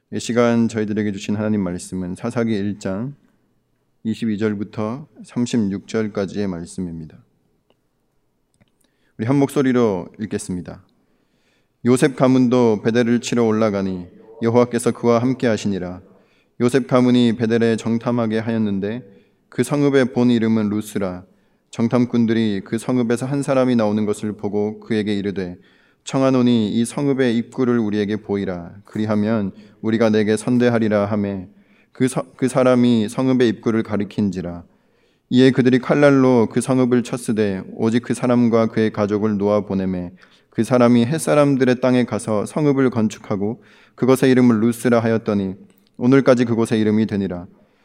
이 시간 저희들에게 주신 하나님 말씀은 사사기 1장 22절부터 36절까지의 말씀입니다. 우리 한 목소리로 읽겠습니다. 요셉 가문도 베델을 치러 올라가니 여호와께서 그와 함께 하시니라. 요셉 가문이 베델에 정탐하게 하였는데 그 성읍의 본 이름은 루스라. 정탐꾼들이 그 성읍에서 한 사람이 나오는 것을 보고 그에게 이르되 청하노니 이 성읍의 입구를 우리에게 보이라. 그리하면 우리가 내게 선대하리라 하매 그 사람이 성읍의 입구를 가리킨지라. 이에 그들이 칼날로 그 성읍을 쳤으되 오직 그 사람과 그의 가족을 놓아 보내매 그 사람이 햇사람들의 땅에 가서 성읍을 건축하고 그것의 이름을 루스라 하였더니 오늘까지 그곳의 이름이 되니라.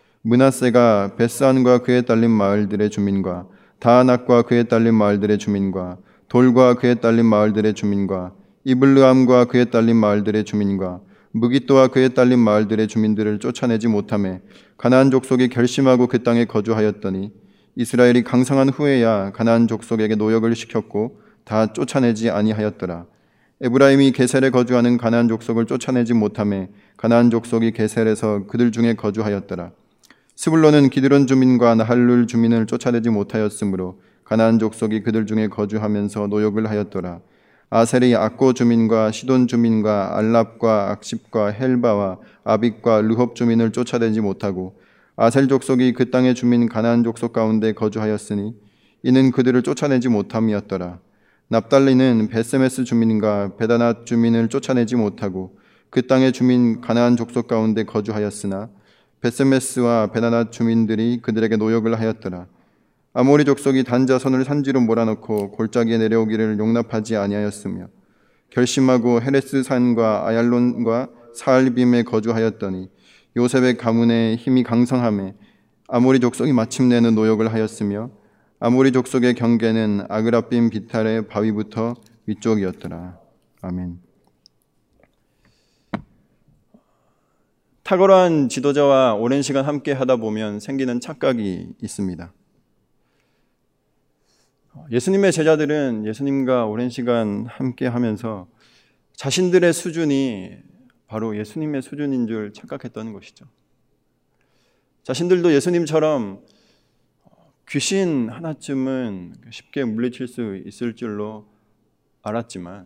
므낫세가 베스안과 그의 딸린 마을들의 주민과 다아낙과 그의 딸린 마을들의 주민과 돌과 그의 딸린 마을들의 주민과 이블르함과 그의 딸린 마을들의 주민과 무기또와 그의 딸린 마을들의 주민들을 쫓아내지 못하매 가나안 족속이 결심하고 그 땅에 거주하였더니 이스라엘이 강성한 후에야 가나안 족속에게 노역을 시켰고 다 쫓아내지 아니하였더라. 에브라임이 게셀에 거주하는 가나안 족속을 쫓아내지 못하매 가나안 족속이 게셀에서 그들 중에 거주하였더라. 스불론은 기드론 주민과 나할룰 주민을 쫓아내지 못하였으므로 가나안 족속이 그들 중에 거주하면서 노역을 하였더라. 아셀이 악고 주민과 시돈 주민과 알랍과 악십과 헬바와 아빅과 르홉 주민을 쫓아내지 못하고 아셀 족속이 그 땅의 주민 가나안 족속 가운데 거주하였으니 이는 그들을 쫓아내지 못함이었더라. 납달리는 베세메스 주민과 베다낫 주민을 쫓아내지 못하고 그 땅의 주민 가나안 족속 가운데 거주하였으나 베세메스와 베다낫 주민들이 그들에게 노역을 하였더라. 아모리 족속이 단자손을 산지로 몰아넣고 골짜기에 내려오기를 용납하지 아니하였으며 결심하고 헤레스 산과 아얄론과 사알빔에 거주하였더니 요셉의 가문의 힘이 강성하매 아모리 족속이 마침내는 노역을 하였으며 아모리 족속의 경계는 아그라빔 비탈의 바위부터 위쪽이었더라. 아멘. 탁월한 지도자와 오랜 시간 함께 하다 보면 생기는 착각이 있습니다. 예수님의 제자들은 예수님과 오랜 시간 함께 하면서 자신들의 수준이 바로 예수님의 수준인 줄 착각했던 것이죠. 자신들도 예수님처럼 귀신 하나쯤은 쉽게 물리칠 수 있을 줄로 알았지만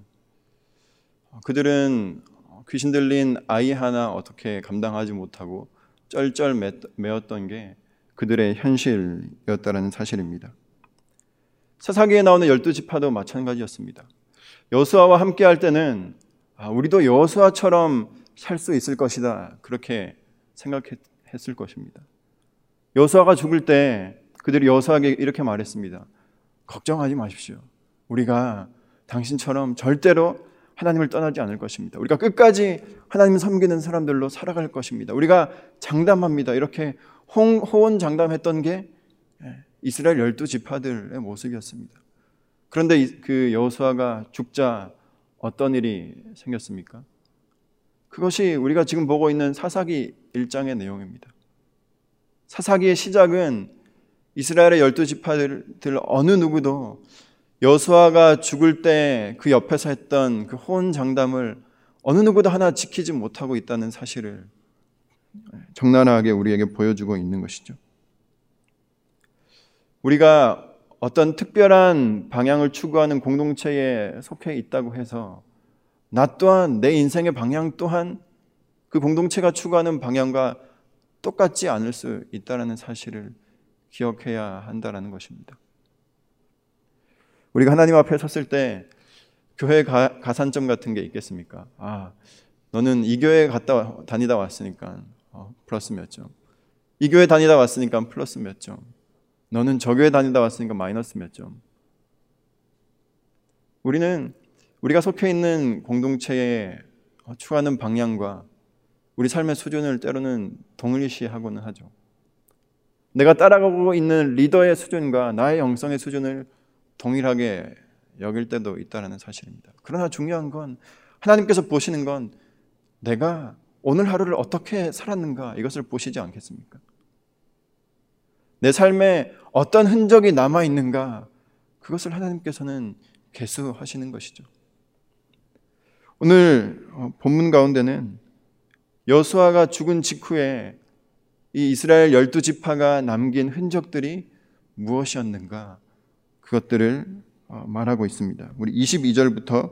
그들은 귀신 들린 아이 하나 어떻게 감당하지 못하고 쩔쩔 매었던 게 그들의 현실이었다는 사실입니다. 사사기에 나오는 12지파도 마찬가지였습니다. 여호수아와 함께 할 때는 우리도 여호수아처럼 살 수 있을 것이다 그렇게 생각했을 것입니다. 여호수아가 죽을 때 그들이 여호수아에게 이렇게 말했습니다. 걱정하지 마십시오. 우리가 당신처럼 절대로 하나님을 떠나지 않을 것입니다. 우리가 끝까지 하나님을 섬기는 사람들로 살아갈 것입니다. 우리가 장담합니다. 이렇게 호언장담했던 게 이스라엘 12지파들의 모습이었습니다. 그런데 그 여호수아가 죽자 어떤 일이 생겼습니까? 그것이 우리가 지금 보고 있는 사사기 1장의 내용입니다. 사사기의 시작은 이스라엘의 12지파들 어느 누구도 여호수아가 죽을 때 그 옆에서 했던 그 호언장담을 어느 누구도 하나 지키지 못하고 있다는 사실을 적나라하게 우리에게 보여주고 있는 것이죠. 우리가 어떤 특별한 방향을 추구하는 공동체에 속해 있다고 해서 나 또한 내 인생의 방향 또한 그 공동체가 추구하는 방향과 똑같지 않을 수 있다는 사실을 기억해야 한다는 것입니다. 우리가 하나님 앞에 섰을 때 교회 가산점 같은 게 있겠습니까? 너는 이 교회 다니다 왔으니까 플러스 몇 점, 이 교회 다니다 왔으니까 플러스 몇 점, 너는 저 교회 다니다 왔으니까 마이너스 몇 점. 우리가 속해 있는 공동체에 추구하는 방향과 우리 삶의 수준을 때로는 동일시하고는 하죠. 내가 따라가고 있는 리더의 수준과 나의 영성의 수준을 동일하게 여길 때도 있다는 사실입니다. 그러나 중요한 건 하나님께서 보시는 건 내가 오늘 하루를 어떻게 살았는가 이것을 보시지 않겠습니까? 내 삶에 어떤 흔적이 남아있는가 그것을 하나님께서는 계수하시는 것이죠. 오늘 본문 가운데는 여수아가 죽은 직후에 이 이스라엘 12지파가 남긴 흔적들이 무엇이었는가? 그것들을 말하고 있습니다. 우리 22절부터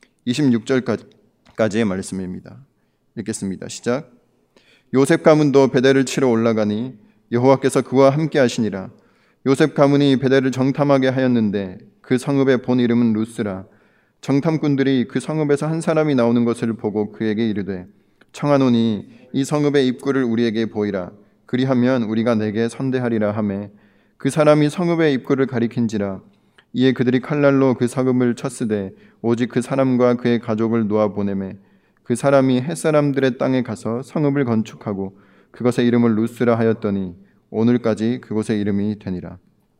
26절까지의 말씀입니다. 읽겠습니다. 시작. 요셉 가문도 베델을 치러 올라가니 여호와께서 그와 함께 하시니라. 요셉 가문이 베델을 정탐하게 하였는데 그 성읍의 본 이름은 루스라. 정탐꾼들이 그 성읍에서 한 사람이 나오는 것을 보고 그에게 이르되 청하노니 이 성읍의 입구를 우리에게 보이라. 그리하면 우리가 내게 선대하리라 하매 그 사람이 성읍의 입구를 가리킨지라. 이에 그들이 칼날로 그 성읍을 쳤으되 오직 그 사람과 그의 가족을 놓아 보내매 그 사람이 햇사람들의 땅에 가서 성읍을 건축하고 그것의 이름을 루스라 하였더니 오늘까지 그곳의 이름이 되니라.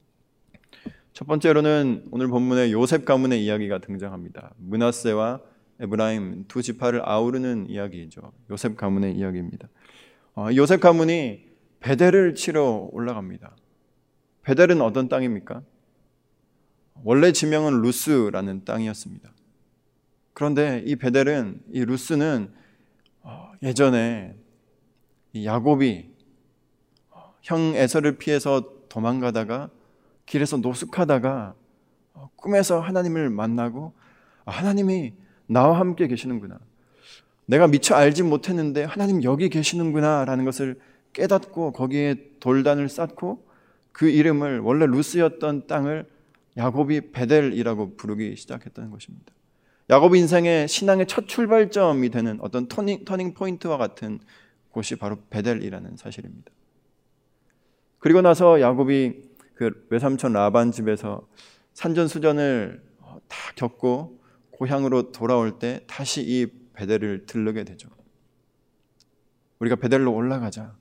첫 번째로는 오늘 본문에 요셉 가문의 이야기가 등장합니다. 므낫세와 에브라임 두 지파를 아우르는 이야기이죠. 요셉 가문의 이야기입니다. 요셉 가문이 베델을 치러 올라갑니다. 베델은 어떤 땅입니까? 원래 지명은 루스라는 땅이었습니다. 그런데 이 베델은, 이 루스는 예전에 이 야곱이 형 에서를 피해서 도망가다가 길에서 노숙하다가 꿈에서 하나님을 만나고 하나님이 나와 함께 계시는구나, 내가 미처 알지 못했는데 하나님 여기 계시는구나 라는 것을 깨닫고 거기에 돌단을 쌓고 그 이름을, 원래 루스였던 땅을 야곱이 베델이라고 부르기 시작했다는 것입니다. 야곱 인생의 신앙의 첫 출발점이 되는 어떤 터닝 포인트와 같은 곳이 바로 베델이라는 사실입니다. 그리고 나서 야곱이 그 외삼촌 라반 집에서 산전수전을 다 겪고 고향으로 돌아올 때 다시 이 베델을 들르게 되죠. 우리가 베델로 올라가자.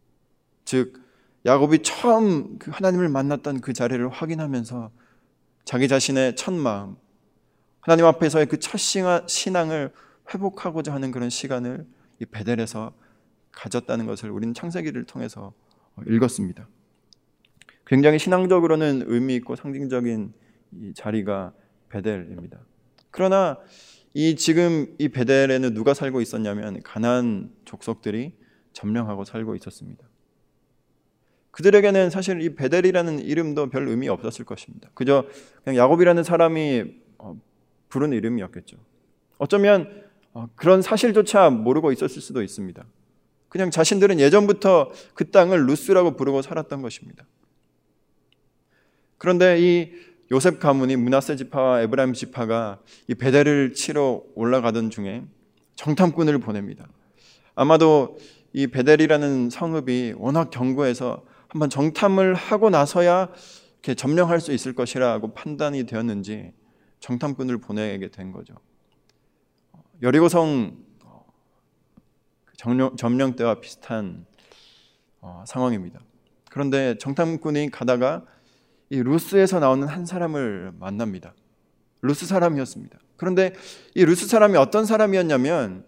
즉 야곱이 처음 그 하나님을 만났던 그 자리를 확인하면서 자기 자신의 첫 마음, 하나님 앞에서의 그 첫 신앙을 회복하고자 하는 그런 시간을 이 베델에서 가졌다는 것을 우리는 창세기를 통해서 읽었습니다. 굉장히 신앙적으로는 의미 있고 상징적인 이 자리가 베델입니다. 그러나 지금 이 베델에는 누가 살고 있었냐면 가나안 족속들이 점령하고 살고 있었습니다. 그들에게는 사실 이 베델이라는 이름도 별 의미 없었을 것입니다. 그저 그냥 야곱이라는 사람이 부른 이름이었겠죠. 어쩌면 그런 사실조차 모르고 있었을 수도 있습니다. 그냥 자신들은 예전부터 그 땅을 루스라고 부르고 살았던 것입니다. 그런데 이 요셉 가문이 므낫세 지파와 에브라임 지파가 이 베델을 치러 올라가던 중에 정탐꾼을 보냅니다. 아마도 이 베델이라는 성읍이 워낙 견고해서 한번 정탐을 하고 나서야 이렇게 점령할 수 있을 것이라고 판단이 되었는지 정탐꾼을 보내게 된 거죠. 여리고성 점령 때와 비슷한 상황입니다. 그런데 정탐꾼이 가다가 이 루스에서 나오는 한 사람을 만납니다. 루스 사람이었습니다. 그런데 이 루스 사람이 어떤 사람이었냐면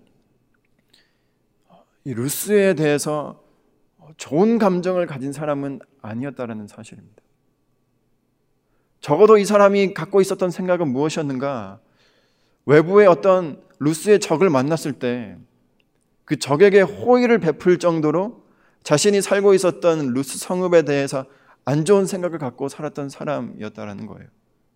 이 루스에 대해서 좋은 감정을 가진 사람은 아니었다라는 사실입니다. 적어도 이 사람이 갖고 있었던 생각은 무엇이었는가? 외부의 어떤 루스의 적을 만났을 때 그 적에게 호의를 베풀 정도로 자신이 살고 있었던 루스 성읍에 대해서 안 좋은 생각을 갖고 살았던 사람이었다라는 거예요.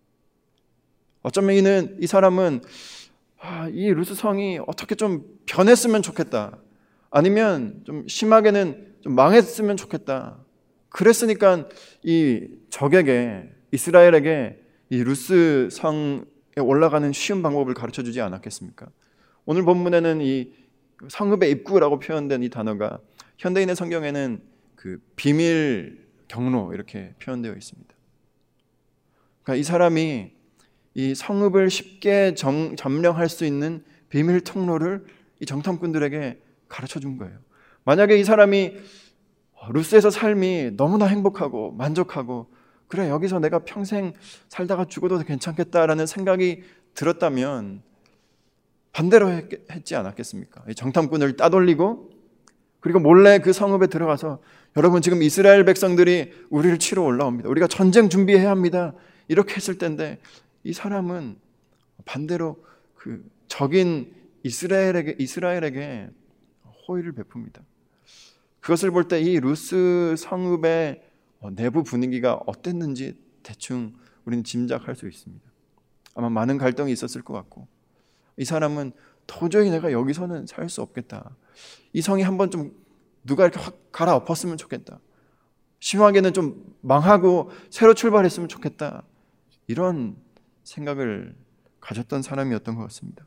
어쩌면 이 사람은 이 루스 성이 어떻게 좀 변했으면 좋겠다, 아니면 좀 심하게는 좀 망했으면 좋겠다, 그랬으니까 이 적에게, 이스라엘에게 이 루스 성에 올라가는 쉬운 방법을 가르쳐주지 않았겠습니까? 오늘 본문에는 이 성읍의 입구라고 표현된 이 단어가 현대인의 성경에는 그 비밀 경로 이렇게 표현되어 있습니다. 그러니까 이 사람이 이 성읍을 쉽게 점령할 수 있는 비밀 통로를 이 정탐꾼들에게 가르쳐 준 거예요. 만약에 이 사람이 루스에서 삶이 너무나 행복하고 만족하고, 그래 여기서 내가 평생 살다가 죽어도 괜찮겠다라는 생각이 들었다면 반대로 했지 않았겠습니까? 정탐꾼을 따돌리고 그리고 몰래 그 성읍에 들어가서 여러분 지금 이스라엘 백성들이 우리를 치러 올라옵니다, 우리가 전쟁 준비해야 합니다, 이렇게 했을 텐데 이 사람은 반대로 그 적인 이스라엘에게 호의를 베풉니다. 그것을 볼 때 이 루스 성읍의 내부 분위기가 어땠는지 대충 우리는 짐작할 수 있습니다. 아마 많은 갈등이 있었을 것 같고, 이 사람은 도저히 내가 여기서는 살 수 없겠다. 이 성이 한번 좀 누가 이렇게 확 갈아엎었으면 좋겠다. 심하게는 좀 망하고 새로 출발했으면 좋겠다. 이런 생각을 가졌던 사람이었던 것 같습니다.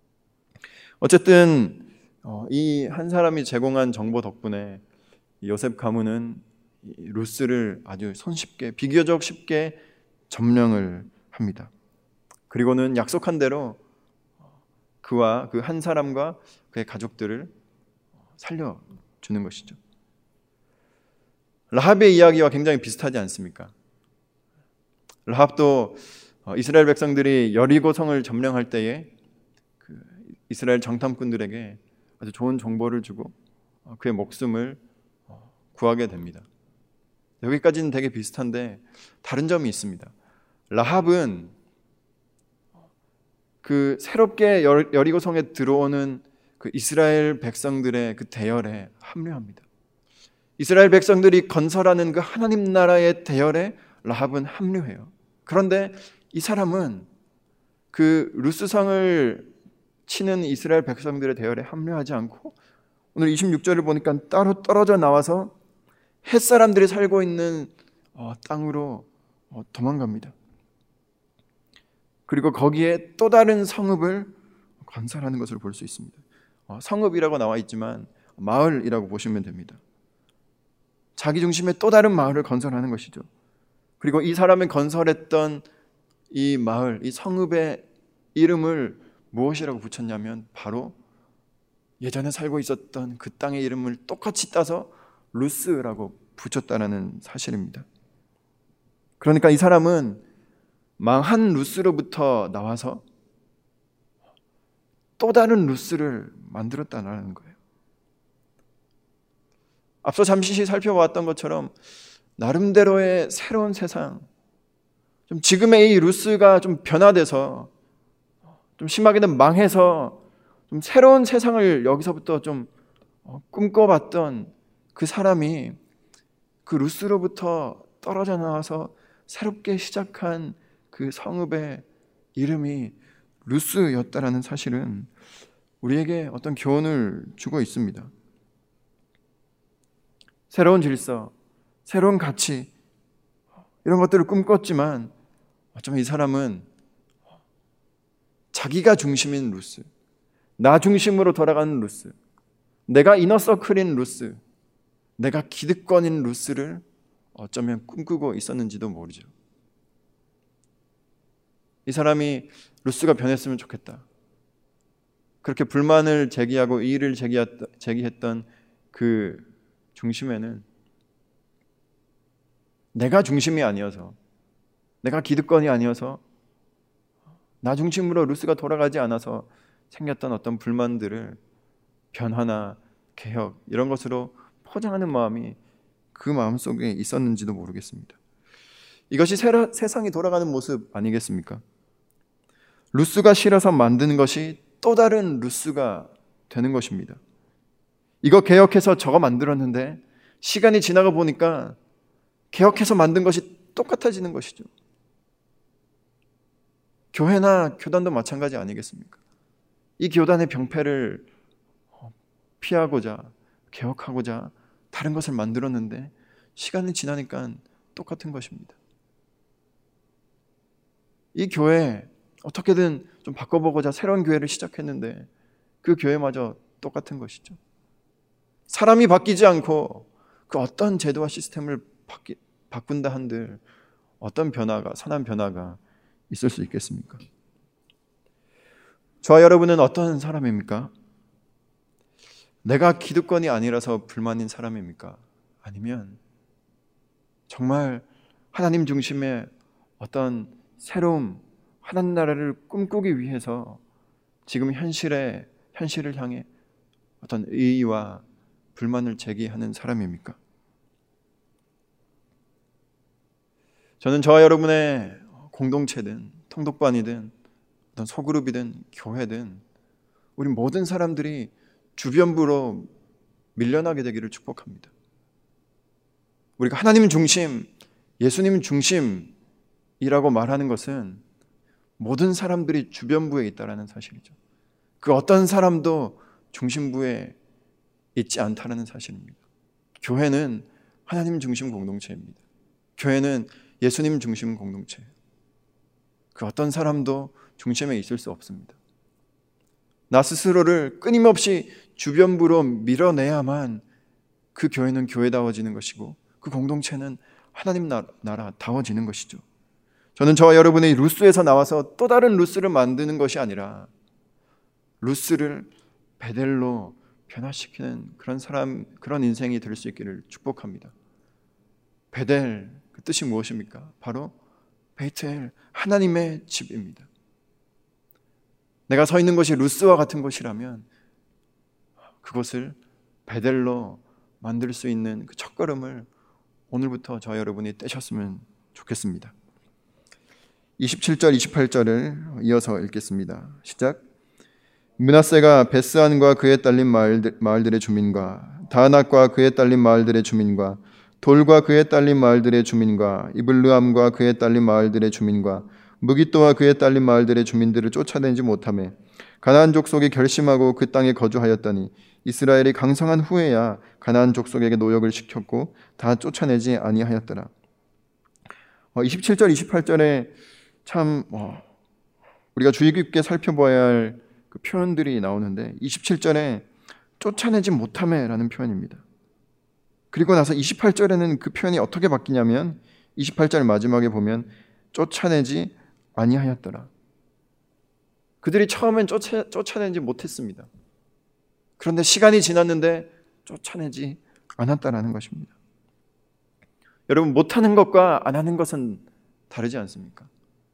어쨌든 이 한 사람이 제공한 정보 덕분에 요셉 가문은 루스를 아주 손쉽게, 비교적 쉽게 점령을 합니다. 그리고는 약속한 대로 그와 그 한 사람과 그의 가족들을 살려주는 것이죠. 라합의 이야기와 굉장히 비슷하지 않습니까? 라합도 이스라엘 백성들이 여리고 성을 점령할 때에 그 이스라엘 정탐꾼들에게 아주 좋은 정보를 주고 그의 목숨을 구하게 됩니다. 여기까지는 되게 비슷한데 다른 점이 있습니다. 라합은 그 새롭게 여리고 성에 들어오는 그 이스라엘 백성들의 그 대열에 합류합니다. 이스라엘 백성들이 건설하는 그 하나님 나라의 대열에 라합은 합류해요. 그런데 이 사람은 그 루스성을 치는 이스라엘 백성들의 대열에 합류하지 않고 오늘 26절을 보니까 따로 떨어져 나와서 햇사람들이 살고 있는 땅으로 도망갑니다. 그리고 거기에 또 다른 성읍을 건설하는 것을 볼 수 있습니다. 성읍이라고 나와 있지만 마을이라고 보시면 됩니다. 자기 중심의 또 다른 마을을 건설하는 것이죠. 그리고 이 사람이 건설했던 이 마을, 이 성읍의 이름을 무엇이라고 붙였냐면 바로 예전에 살고 있었던 그 땅의 이름을 똑같이 따서 루스라고 붙였다는 사실입니다. 그러니까 이 사람은 망한 루스로부터 나와서 또 다른 루스를 만들었다는 거예요. 앞서 잠시 살펴봤던 것처럼 나름대로의 새로운 세상, 좀 지금의 이 루스가 좀 변화돼서 좀 심하게는 망해서 좀 새로운 세상을 여기서부터 좀 꿈꿔봤던 그 사람이 그 루스로부터 떨어져 나와서 새롭게 시작한 그 성읍의 이름이 루스였다라는 사실은 우리에게 어떤 교훈을 주고 있습니다. 새로운 질서, 새로운 가치, 이런 것들을 꿈꿨지만 어쩌면 이 사람은 자기가 중심인 루스, 나 중심으로 돌아가는 루스, 내가 이너서클인 루스, 내가 기득권인 루스를 어쩌면 꿈꾸고 있었는지도 모르죠. 이 사람이 루스가 변했으면 좋겠다. 그렇게 불만을 제기하고 이의를 제기했던 그 중심에는 내가 중심이 아니어서, 내가 기득권이 아니어서, 나 중심으로 루스가 돌아가지 않아서 생겼던 어떤 불만들을 변화나 개혁 이런 것으로 포장하는 마음이 그 마음속에 있었는지도 모르겠습니다. 이것이 세상이 돌아가는 모습 아니겠습니까? 루스가 싫어서 만드는 것이 또 다른 루스가 되는 것입니다. 이거 개혁해서 저거 만들었는데 시간이 지나가 보니까 개혁해서 만든 것이 똑같아지는 것이죠. 교회나 교단도 마찬가지 아니겠습니까? 이 교단의 병폐를 피하고자, 개혁하고자 다른 것을 만들었는데 시간이 지나니까 똑같은 것입니다. 이 교회 어떻게든 좀 바꿔보고자 새로운 교회를 시작했는데 그 교회마저 똑같은 것이죠. 사람이 바뀌지 않고 그 어떤 제도와 시스템을 바꾼다 한들 어떤 변화가, 선한 변화가 있을 수 있겠습니까? 저와 여러분은 어떤 사람입니까? 내가 기득권이 아니라서 불만인 사람입니까? 아니면 정말 하나님 중심의 어떤 새로운 하나님 나라를 꿈꾸기 위해서 지금 현실을 향해 어떤 의의와 불만을 제기하는 사람입니까? 저는 저와 여러분의 공동체든 통독반이든 어떤 소그룹이든 교회든 우리 모든 사람들이 주변부로 밀려나게 되기를 축복합니다. 우리가 하나님 중심, 예수님 중심이라고 말하는 것은 모든 사람들이 주변부에 있다는 사실이죠. 그 어떤 사람도 중심부에 있지 않다는 사실입니다. 교회는 하나님 중심 공동체입니다. 교회는 예수님 중심 공동체예요. 그 어떤 사람도 중심에 있을 수 없습니다. 나 스스로를 끊임없이 주변부로 밀어내야만 그 교회는 교회다워지는 것이고 그 공동체는 하나님 나라다워지는 것이죠. 저는 저와 여러분의 루스에서 나와서 또 다른 루스를 만드는 것이 아니라 루스를 베델로 변화시키는 그런 사람, 그런 인생이 될 수 있기를 축복합니다. 베델, 그 뜻이 무엇입니까? 바로 베이트엘, 하나님의 집입니다. 내가 서 있는 곳이 루스와 같은 곳이라면 그것을 베델로 만들 수 있는 그 첫걸음을 오늘부터 저 여러분이 떼셨으면 좋겠습니다. 27절, 28절을 이어서 읽겠습니다. 시작. 므낫세가 베스안과 그에 딸린 마을들의 주민과 다낙과 그에 딸린 마을들의 주민과 돌과 그에 딸린 마을들의 주민과 이블르암과 그에 딸린 마을들의 주민과 무깃도와 그에 딸린 마을들의 주민들을 쫓아내지 못하며 가나안 족속이 결심하고 그 땅에 거주하였더니 이스라엘이 강성한 후에야 가나안 족속에게 노역을 시켰고 다 쫓아내지 아니하였더라. 27절, 28절에 참 우리가 주의 깊게 살펴봐야 할 그 표현들이 나오는데 27절에 쫓아내지 못하매라는 표현입니다. 그리고 나서 28절에는 그 표현이 어떻게 바뀌냐면 28절 마지막에 보면 쫓아내지 아니하였더라. 그들이 처음엔 쫓아내지 못했습니다. 그런데 시간이 지났는데 쫓아내지 않았다라는 것입니다. 여러분, 못하는 것과 안 하는 것은 다르지 않습니까?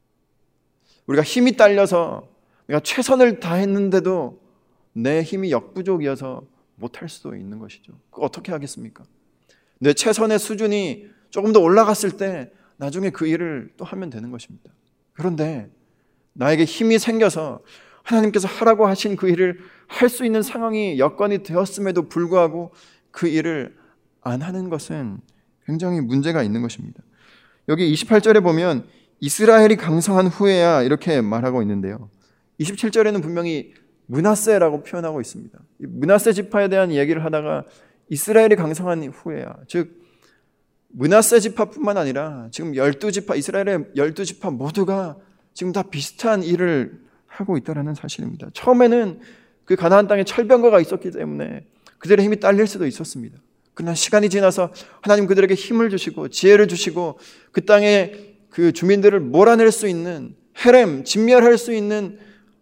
우리가 힘이 딸려서 내가 최선을 다했는데도 내 힘이 역부족이어서 못할 수도 있는 것이죠. 그거 어떻게 하겠습니까? 내 최선의 수준이 조금 더 올라갔을 때 나중에 그 일을 또 하면 되는 것입니다. 그런데 나에게 힘이 생겨서 하나님께서 하라고 하신 그 일을 할 수 있는 상황이 여건이 되었음에도 불구하고 그 일을 안 하는 것은 굉장히 문제가 있는 것입니다. 여기 28절에 보면 이스라엘이 강성한 후에야 이렇게 말하고 있는데요. 27절에는 분명히 므낫세라고 표현하고 있습니다. 므낫세 지파에 대한 얘기를 하다가 이스라엘이 강성한 후에야, 즉 므낫세 지파뿐만 아니라 지금 12지파, 이스라엘의 12지파 모두가 지금 다 비슷한 일을 하고 있다는 사실입니다. 처음에는 그 가나안 땅에 철병거가 있었기 때문에 그들의 힘이 딸릴 수도 있었습니다. 그러나 시간이 지나서 하나님 그들에게 힘을 주시고 지혜를 주시고 그 땅에 그 주민들을 몰아낼 수 있는 헤렘, 진멸할 수 있는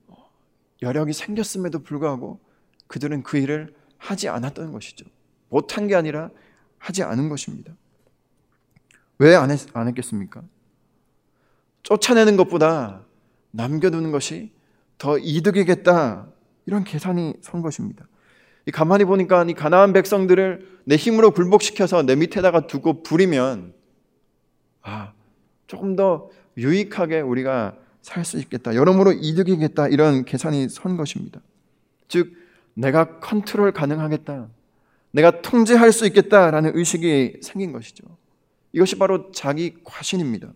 여력이 생겼음에도 불구하고 그들은 그 일을 하지 않았던 것이죠. 못한 게 아니라 하지 않은 것입니다. 왜 안 했겠습니까? 쫓아내는 것보다 남겨두는 것이 더 이득이겠다, 이런 계산이 선 것입니다. 가만히 보니까 이 가나안 백성들을 내 힘으로 굴복시켜서 내 밑에다가 두고 부리면 조금 더 유익하게 우리가 살 수 있겠다, 여러모로 이득이겠다, 이런 계산이 선 것입니다. 즉 내가 컨트롤 가능하겠다, 내가 통제할 수 있겠다라는 의식이 생긴 것이죠. 이것이 바로 자기 과신입니다.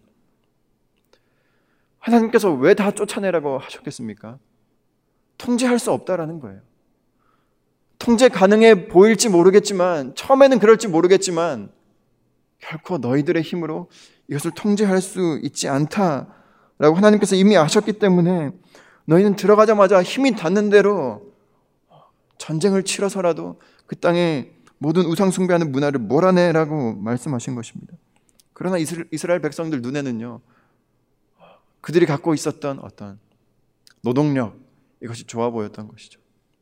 하나님께서 왜 다 쫓아내라고 하셨겠습니까? 통제할 수 없다라는 거예요. 통제 가능해 보일지 모르겠지만, 처음에는 그럴지 모르겠지만 결코 너희들의 힘으로 이것을 통제할 수 있지 않다라고 하나님께서 이미 아셨기 때문에 너희는 들어가자마자 힘이 닿는 대로 전쟁을 치러서라도 그 땅에 모든 우상 숭배하는 문화를 몰아내라고 말씀하신 것입니다. 그러나 이스라엘 백성들 눈에는요, 그들이 갖고 있었던 어떤 노동력, 이것이 좋아 보였던 것이죠.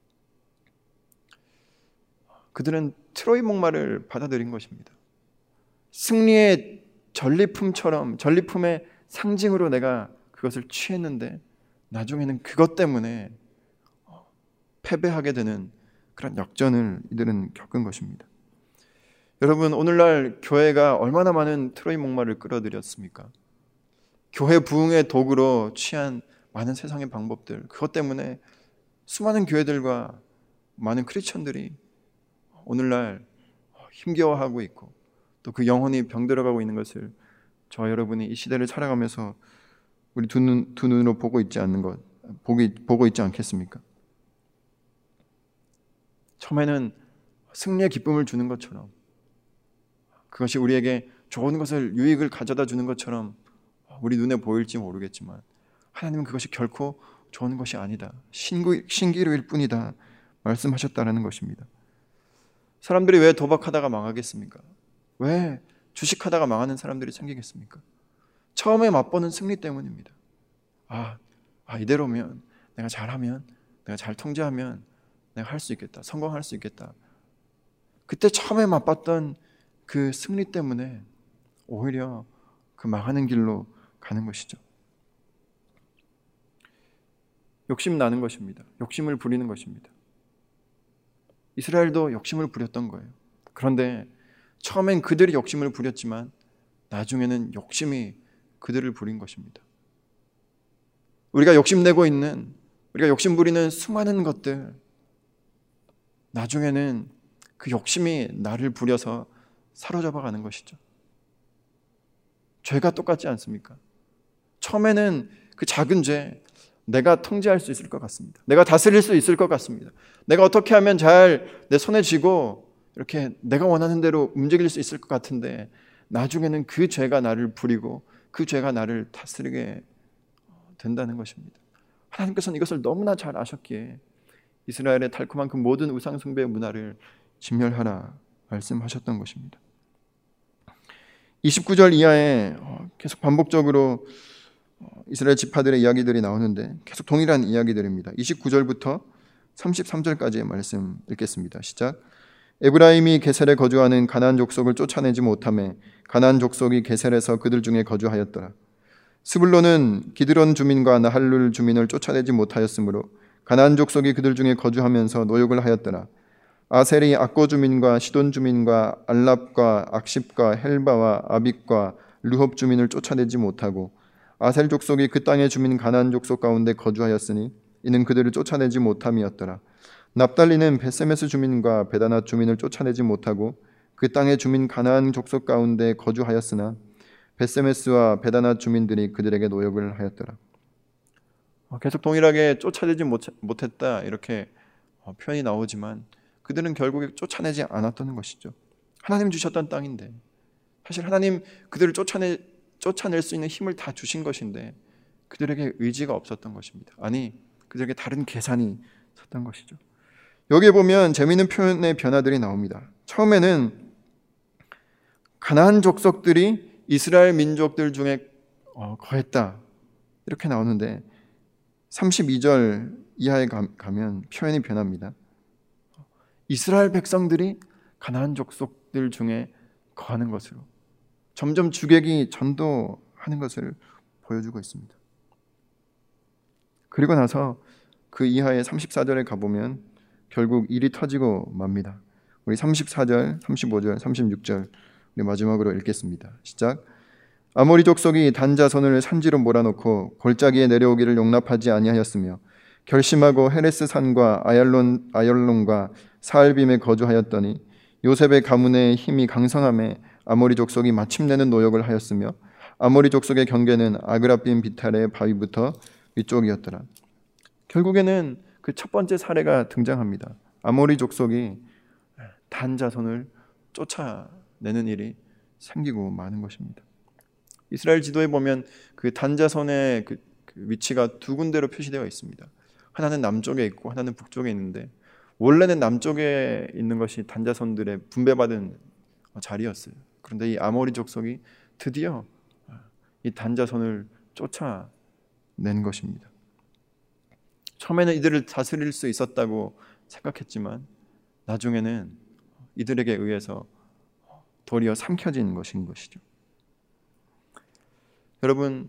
그들은 트로이 목마를 받아들인 것입니다. 승리의 전리품처럼, 전리품의 상징으로 내가 그것을 취했는데 나중에는 그것 때문에 패배하게 되는 그런 역전을 이들은 겪은 것입니다. 여러분, 오늘날 교회가 얼마나 많은 트로이 목마를 끌어들였습니까? 교회 부흥의 도구로 취한 많은 세상의 방법들, 그것 때문에 수많은 교회들과 많은 크리스천들이 오늘날 힘겨워하고 있고 또 그 영혼이 병들어가고 있는 것을 저와 여러분이 이 시대를 살아가면서 우리 두 눈으로 보고 있지 않는 것, 보고 있지 않겠습니까? 처음에는 승리의 기쁨을 주는 것처럼, 그것이 우리에게 좋은 것을, 유익을 가져다 주는 것처럼 우리 눈에 보일지 모르겠지만 하나님은 그것이 결코 좋은 것이 아니다, 신기루일 뿐이다 말씀하셨다라는 것입니다. 사람들이 왜 도박하다가 망하겠습니까? 왜 주식하다가 망하는 사람들이 생기겠습니까? 처음에 맛보는 승리 때문입니다. 이대로면, 내가 잘하면, 내가 잘 통제하면 내가 할 수 있겠다, 성공할 수 있겠다. 그때 처음에 맛봤던 그 승리 때문에 오히려 그 망하는 길로 가는 것이죠. 욕심 나는 것입니다. 욕심을 부리는 것입니다. 이스라엘도 욕심을 부렸던 거예요. 그런데 처음엔 그들이 욕심을 부렸지만 나중에는 욕심이 그들을 부린 것입니다. 우리가 욕심내고 있는, 우리가 욕심 부리는 수많은 것들, 나중에는 그 욕심이 나를 부려서 사로잡아가는 것이죠. 죄가 똑같지 않습니까? 처음에는 그 작은 죄, 내가 통제할 수 있을 것 같습니다. 내가 다스릴 수 있을 것 같습니다. 내가 어떻게 하면 잘 내 손에 쥐고 이렇게 내가 원하는 대로 움직일 수 있을 것 같은데, 나중에는 그 죄가 나를 부리고 그 죄가 나를 다스리게 된다는 것입니다. 하나님께서는 이것을 너무나 잘 아셨기에 이스라엘의 달콤한 그 모든 우상 숭배의 문화를 진멸하라 말씀하셨던 것입니다. 29절 이하에 계속 반복적으로 이스라엘 지파들의 이야기들이 나오는데 계속 동일한 이야기들입니다. 29절부터 33절까지의 말씀 읽겠습니다. 시작. 에브라임이 게셀에 거주하는 가나안 족속을 쫓아내지 못하매 가나안 족속이 게셀에서 그들 중에 거주하였더라. 스불론은 기드론 주민과 나할룰 주민을 쫓아내지 못하였으므로 가나안 족속이 그들 중에 거주하면서 노역을 하였더라. 아셀이 악고 주민과 시돈 주민과 알랍과 악십과 헬바와 아빅과 르홉 주민을 쫓아내지 못하고 아셀 족속이 그 땅의 주민 가나안 족속 가운데 거주하였으니 이는 그들을 쫓아내지 못함이었더라. 납달리는 베세메스 주민과 베다낫 주민을 쫓아내지 못하고 그 땅의 주민 가나안 족속 가운데 거주하였으나 베세메스와 베다낫 주민들이 그들에게 노역을 하였더라. 계속 동일하게 쫓아내지 못했다 이렇게 표현이 나오지만 그들은 결국에 쫓아내지 않았던 것이죠. 하나님 주셨던 땅인데, 사실 하나님 그들을 쫓아낼 수 있는 힘을 다 주신 것인데 그들에게 의지가 없었던 것입니다. 아니, 그들에게 다른 계산이 섰던 것이죠. 여기에 보면 재미있는 표현의 변화들이 나옵니다. 처음에는 가나안 족속들이 이스라엘 민족들 중에 거했다 이렇게 나오는데 32절 이하에 가면 표현이 변합니다. 이스라엘 백성들이 가나안 족속들 중에 거하는 것으로 점점 주객이 전도하는 것을 보여주고 있습니다. 그리고 나서 그 이하의 34절에 가보면 결국 일이 터지고 맙니다. 우리 34절, 35절, 36절 우리 마지막으로 읽겠습니다. 시작. 아모리 족속이 단 자손을 산지로 몰아놓고 골짜기에 내려오기를 용납하지 아니하였으며 결심하고 헤레스 산과 아얄론과 사알빔에 거주하였더니 요셉의 가문의 힘이 강성함에 아모리 족속이 마침내는 노역을 하였으며 아모리 족속의 경계는 아그라빔 비탈의 바위부터 위쪽이었더라. 결국에는 그 첫 번째 사례가 등장합니다. 아모리 족속이 단 자손을 쫓아내는 일이 생기고 마는 것입니다. 이스라엘 지도에 보면 그 단 자손의 그 위치가 두 군데로 표시되어 있습니다. 하나는 남쪽에 있고 하나는 북쪽에 있는데 원래는 남쪽에 있는 것이 단 자손들의 분배받은 자리였어요. 그런데 이 아모리 족속이 드디어 이 단 자손을 쫓아낸 것입니다. 처음에는 이들을 다스릴 수 있었다고 생각했지만 나중에는 이들에게 의해서 도리어 삼켜진 것인 것이죠. 여러분,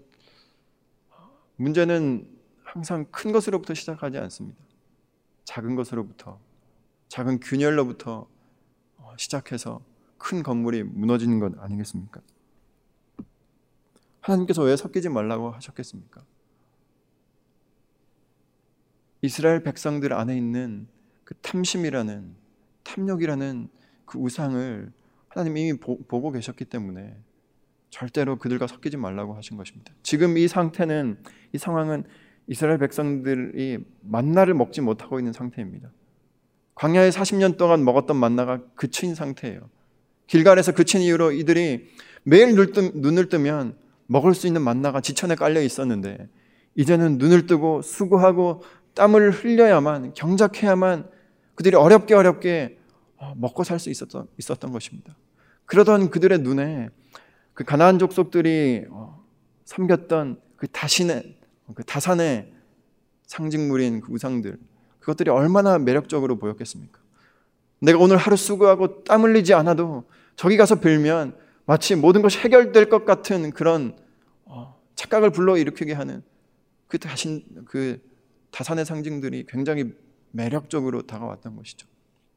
문제는 항상 큰 것으로부터 시작하지 않습니다. 작은 것으로부터, 작은 균열로부터 시작해서 큰 건물이 무너지는 것 아니겠습니까? 하나님께서 왜 섞이지 말라고 하셨겠습니까? 이스라엘 백성들 안에 있는 그 탐심이라는 탐욕이라는 그 우상을 하나님이 이미 보고 계셨기 때문에 절대로 그들과 섞이지 말라고 하신 것입니다. 지금 이 상태는, 이 상황은 이스라엘 백성들이 만나를 먹지 못하고 있는 상태입니다. 광야에 40년 동안 먹었던 만나가 그친 상태예요. 길갈에서 그친 이후로 이들이 매일 눈을 뜨면 먹을 수 있는 만나가 지천에 깔려 있었는데 이제는 눈을 뜨고 수고하고 땀을 흘려야만, 경작해야만 그들이 어렵게 먹고 살 수 있었던 것입니다. 그러던 그들의 눈에 그 가나안 족속들이 섬겼던 그 다산의 상징물인 그 우상들, 그것들이 얼마나 매력적으로 보였겠습니까? 내가 오늘 하루 수고하고 땀 흘리지 않아도 저기 가서 빌면 마치 모든 것이 해결될 것 같은 그런 착각을 불러일으키게 하는 그 다산의 상징들이 굉장히 매력적으로 다가왔던 것이죠.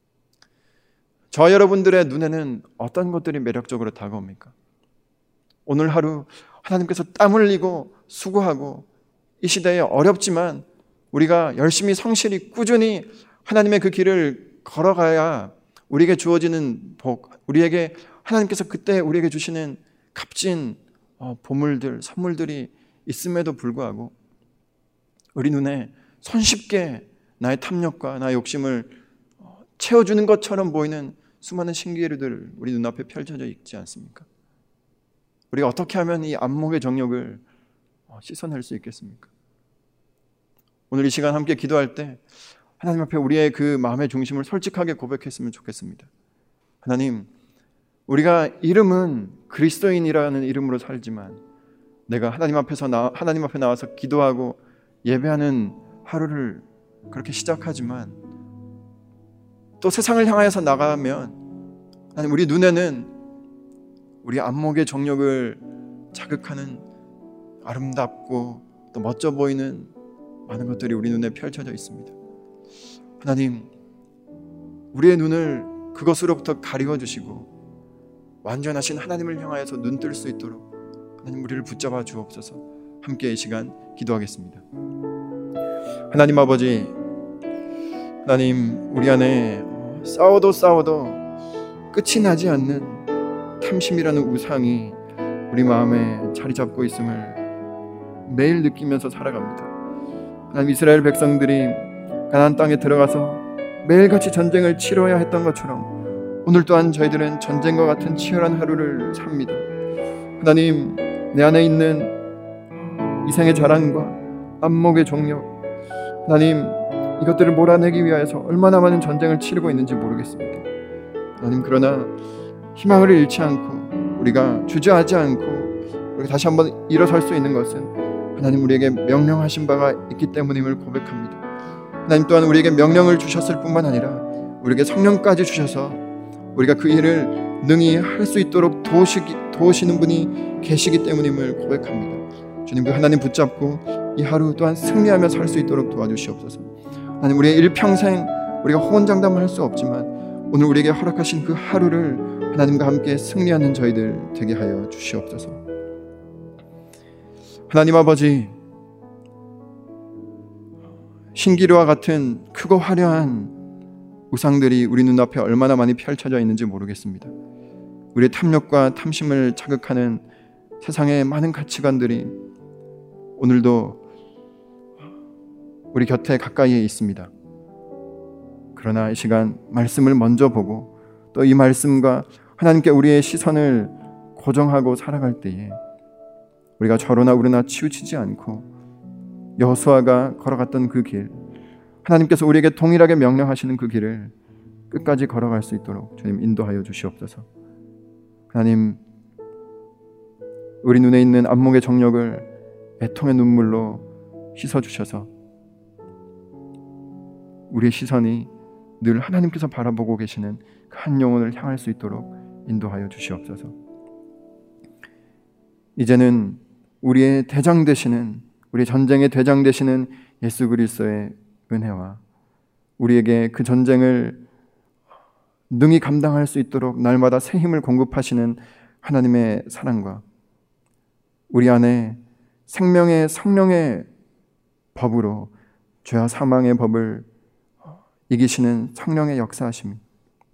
저 여러분들의 눈에는 어떤 것들이 매력적으로 다가옵니까? 오늘 하루 하나님께서 땀 흘리고 수고하고 이 시대에 어렵지만 우리가 열심히 성실히 꾸준히 하나님의 그 길을 걸어가야 우리에게 주어지는 복, 우리에게 하나님께서 그때 우리에게 주시는 값진 보물들, 선물들이 있음에도 불구하고 우리 눈에 손쉽게 나의 탐욕과 나의 욕심을 채워주는 것처럼 보이는 수많은 신기루들 우리 눈앞에 펼쳐져 있지 않습니까? 우리가 어떻게 하면 이 안목의 정욕을 씻어낼 수 있겠습니까? 오늘 이 시간 함께 기도할 때 하나님 앞에 우리의 그 마음의 중심을 솔직하게 고백했으면 좋겠습니다. 하나님, 우리가 이름은 그리스도인이라는 이름으로 살지만 내가 하나님 앞에 나와서 기도하고 예배하는 하루를 그렇게 시작하지만 또 세상을 향하여서 나가면 하나님, 우리 눈에는 우리 안목의 정욕을 자극하는 아름답고 또 멋져 보이는 많은 것들이 우리 눈에 펼쳐져 있습니다. 하나님, 우리의 눈을 그것으로부터 가리워 주시고 완전하신 하나님을 향하여서 눈 뜰 수 있도록 하나님 우리를 붙잡아 주옵소서. 함께 이 시간 기도하겠습니다. 하나님 아버지, 하나님, 우리 안에 싸워도 끝이 나지 않는 탐심이라는 우상이 우리 마음에 자리 잡고 있음을 매일 느끼면서 살아갑니다. 하나님, 이스라엘 백성들이 가나안 땅에 들어가서 매일같이 전쟁을 치러야 했던 것처럼 오늘 또한 저희들은 전쟁과 같은 치열한 하루를 삽니다. 하나님, 내 안에 있는 이생의 자랑과 안목의 정욕, 하나님, 이것들을 몰아내기 위하여서 얼마나 많은 전쟁을 치르고 있는지 모르겠습니다. 하나님, 그러나 희망을 잃지 않고 우리가 주저하지 않고 우리가 다시 한번 일어설 수 있는 것은 하나님 우리에게 명령하신 바가 있기 때문임을 고백합니다. 하나님 또한 우리에게 명령을 주셨을 뿐만 아니라 우리에게 성령까지 주셔서 우리가 그 일을 능히 할 수 있도록 도우시는 분이 계시기 때문임을 고백합니다. 주님, 그 하나님 붙잡고 이 하루 또한 승리하며 살 수 있도록 도와주시옵소서. 하나님, 우리의 일평생 우리가 호언장담을 할 수 없지만 오늘 우리에게 허락하신 그 하루를 하나님과 함께 승리하는 저희들 되게 하여 주시옵소서. 하나님 아버지, 신기루와 같은 크고 화려한 우상들이 우리 눈앞에 얼마나 많이 펼쳐져 있는지 모르겠습니다. 우리의 탐욕과 탐심을 자극하는 세상의 많은 가치관들이 오늘도 우리 곁에 가까이에 있습니다. 그러나 이 시간 말씀을 먼저 보고 또 이 말씀과 하나님께 우리의 시선을 고정하고 살아갈 때에 우리가 저러나 우러나 치우치지 않고 여호수아가 걸어갔던 그 길, 하나님께서 우리에게 동일하게 명령하시는 그 길을 끝까지 걸어갈 수 있도록 주님 인도하여 주시옵소서. 하나님, 우리 눈에 있는 안목의 정욕을 애통의 눈물로 씻어주셔서 우리의 시선이 늘 하나님께서 바라보고 계시는 그 한 영혼을 향할 수 있도록 인도하여 주시옵소서. 이제는 우리의 대장 되시는, 우리 전쟁의 대장 되시는 예수 그리스도의 은혜와 우리에게 그 전쟁을 능히 감당할 수 있도록 날마다 새 힘을 공급하시는 하나님의 사랑과 우리 안에 생명의 성령의 법으로 죄와 사망의 법을 이기시는 성령의 역사하심이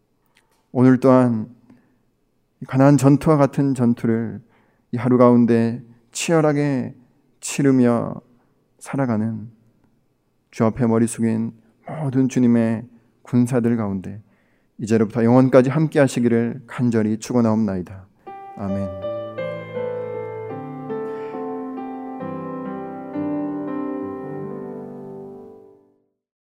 오늘 또한 가나안 전투와 같은 전투를 이 하루 가운데 치열하게 치르며 살아가는 주 앞에 머리 숙인 모든 주님의 군사들 가운데 이제로부터 영원까지 함께 하시기를 간절히 축원하옵나이다. 아멘.